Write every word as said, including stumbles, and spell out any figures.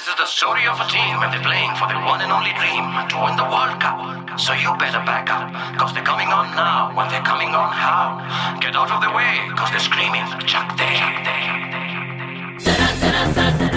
is the story of a team and they're playing for their one and only dream to win the World Cup. So you better back up, cause they're coming on now. When they're coming on, how? Get out of the way, cause they're screaming, Chuck Day.